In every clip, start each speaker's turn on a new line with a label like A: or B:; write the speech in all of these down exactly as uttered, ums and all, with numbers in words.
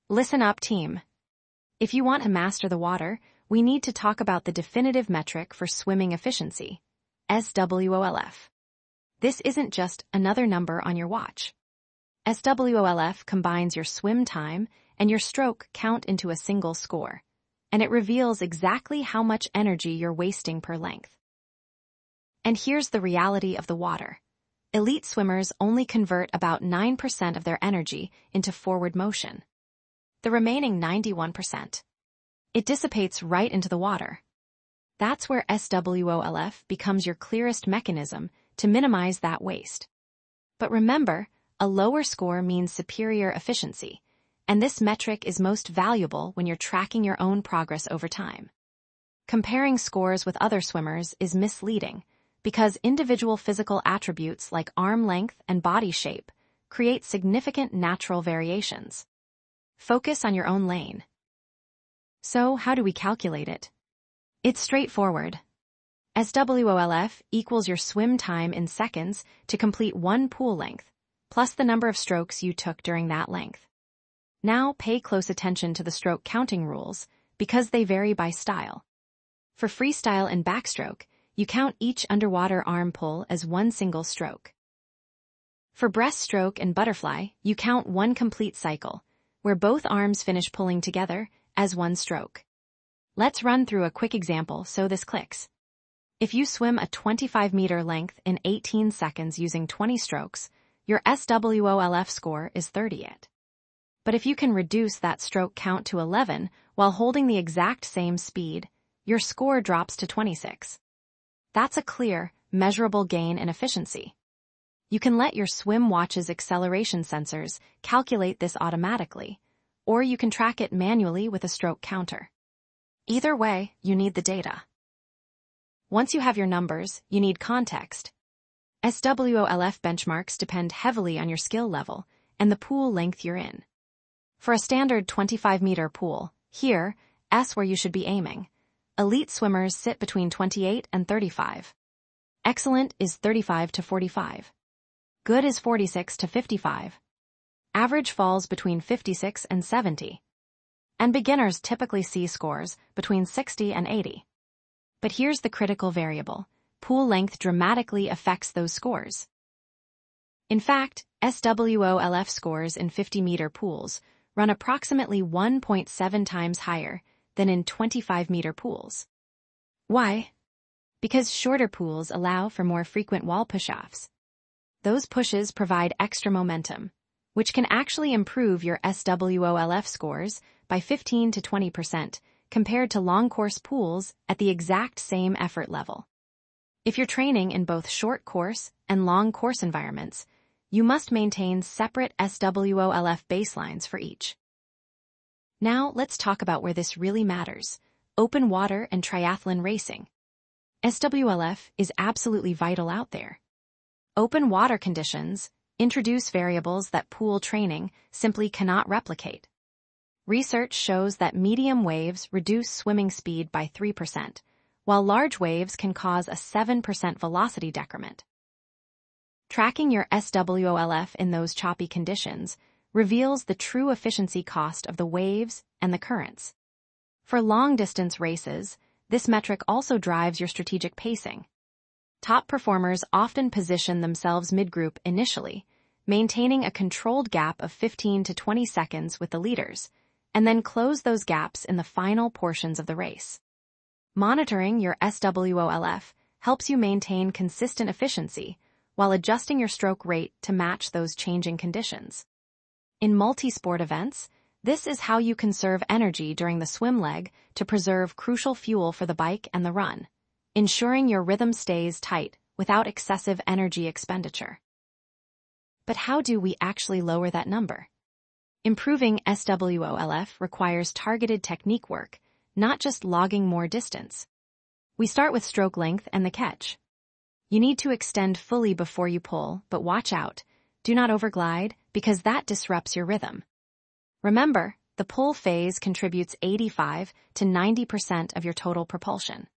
A: Listen up, team. If you want to master the water, we need to talk about the definitive metric for swimming efficiency, S W O L F. This isn't just another number on your watch. S W O L F combines your swim time and your stroke count into a single score, and it reveals exactly how much energy you're wasting per length. And here's the reality of the water. Elite swimmers only convert about nine percent of their energy into forward motion. The remaining ninety-one percent. It dissipates right into the water. That's where S W O L F becomes your clearest mechanism to minimize that waste. But remember, a lower score means superior efficiency, and this metric is most valuable when you're tracking your own progress over time. Comparing scores with other swimmers is misleading because individual physical attributes like arm length and body shape create significant natural variations. Focus on your own lane. So, how do we calculate it? It's straightforward. S W O L F equals your swim time in seconds to complete one pool length, plus the number of strokes you took during that length. Now pay close attention to the stroke counting rules because they vary by style. For freestyle and backstroke, you count each underwater arm pull as one single stroke. For breaststroke and butterfly, you count one complete cycle, where both arms finish pulling together as one stroke. Let's run through a quick example so this clicks. If you swim a twenty-five meter length in eighteen seconds using twenty strokes, your S W O L F score is thirty-eight. But if you can reduce that stroke count to eleven while holding the exact same speed, your score drops to twenty-six. That's a clear, measurable gain in efficiency. You can let your swim watch's acceleration sensors calculate this automatically, or you can track it manually with a stroke counter. Either way, you need the data. Once you have your numbers, you need context. S W O L F benchmarks depend heavily on your skill level and the pool length you're in. For a standard twenty-five meter pool, here, S where you should be aiming. Elite swimmers sit between twenty-eight and thirty-five. Excellent is thirty-five to forty-five. Good is forty-six to fifty-five. Average falls between fifty-six and seventy. And beginners typically see scores between sixty and eighty. But here's the critical variable. Pool length dramatically affects those scores. In fact, S W O L F scores in fifty meter pools run approximately one point seven times higher than in twenty-five meter pools. Why? Because shorter pools allow for more frequent wall push-offs. Those pushes provide extra momentum, which can actually improve your S W O L F scores by fifteen to twenty percent compared to long-course pools at the exact same effort level. If you're training in both short-course and long-course environments, you must maintain separate S W O L F baselines for each. Now let's talk about where this really matters: open water and triathlon racing. S W O L F is absolutely vital out there. Open water conditions introduce variables that pool training simply cannot replicate. Research shows that medium waves reduce swimming speed by three percent, while large waves can cause a seven percent velocity decrement. Tracking your S W O L F in those choppy conditions reveals the true efficiency cost of the waves and the currents. For long-distance races, this metric also drives your strategic pacing. Top performers often position themselves mid-group initially, maintaining a controlled gap of fifteen to twenty seconds with the leaders, and then close those gaps in the final portions of the race. Monitoring your S W O L F helps you maintain consistent efficiency while adjusting your stroke rate to match those changing conditions. In multi-sport events, this is how you conserve energy during the swim leg to preserve crucial fuel for the bike and the run, ensuring your rhythm stays tight without excessive energy expenditure. But how do we actually lower that number? Improving S W O L F requires targeted technique work, not just logging more distance. We start with stroke length and the catch. You need to extend fully before you pull, but watch out. Do not overglide, because that disrupts your rhythm. Remember, the pull phase contributes eighty-five to ninety percent of your total propulsion.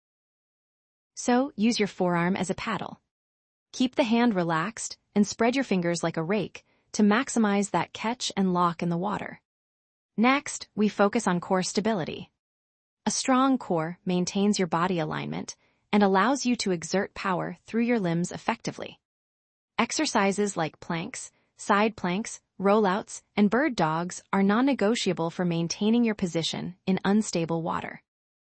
A: So, use your forearm as a paddle. Keep the hand relaxed and spread your fingers like a rake to maximize that catch and lock in the water. Next, we focus on core stability. A strong core maintains your body alignment and allows you to exert power through your limbs effectively. Exercises like planks, side planks, rollouts, and bird dogs are non-negotiable for maintaining your position in unstable water.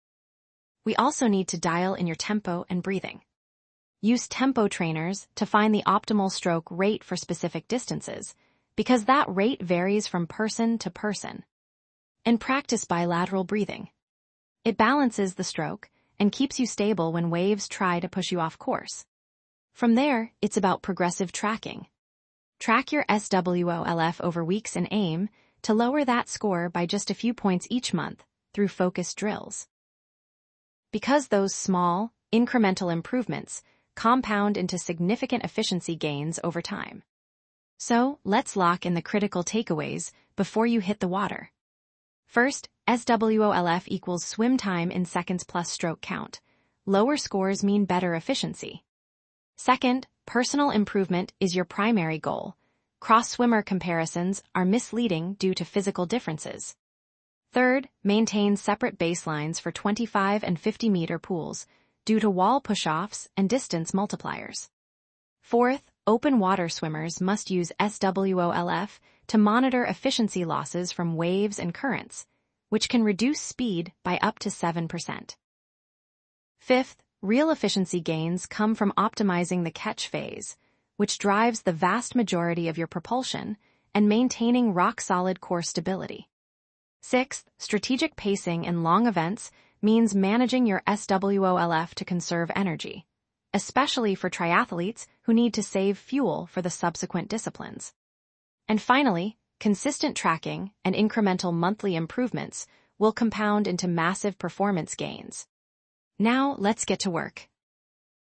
A: We also need to dial in your tempo and breathing. Use tempo trainers to find the optimal stroke rate for specific distances, because that rate varies from person to person. And practice bilateral breathing. It balances the stroke and keeps you stable when waves try to push you off course. From there, it's about progressive tracking. Track your S W O L F over weeks and aim to lower that score by just a few points each month through focused drills. Because those small, incremental improvements compound into significant efficiency gains over time. So, let's lock in the critical takeaways before you hit the water. First, S W O L F equals swim time in seconds plus stroke count. Lower scores mean better efficiency. Second, personal improvement is your primary goal. Cross-swimmer comparisons are misleading due to physical differences. Third, maintain separate baselines for twenty-five and fifty meter pools due to wall push-offs and distance multipliers. Fourth, open water swimmers must use S W O L F to monitor efficiency losses from waves and currents, which can reduce speed by up to seven percent. Fifth, real efficiency gains come from optimizing the catch phase, which drives the vast majority of your propulsion and maintaining rock-solid core stability. Sixth, strategic pacing in long events means managing your S W O L F to conserve energy, especially for triathletes who need to save fuel for the subsequent disciplines. And finally, consistent tracking and incremental monthly improvements will compound into massive performance gains. Now, let's get to work.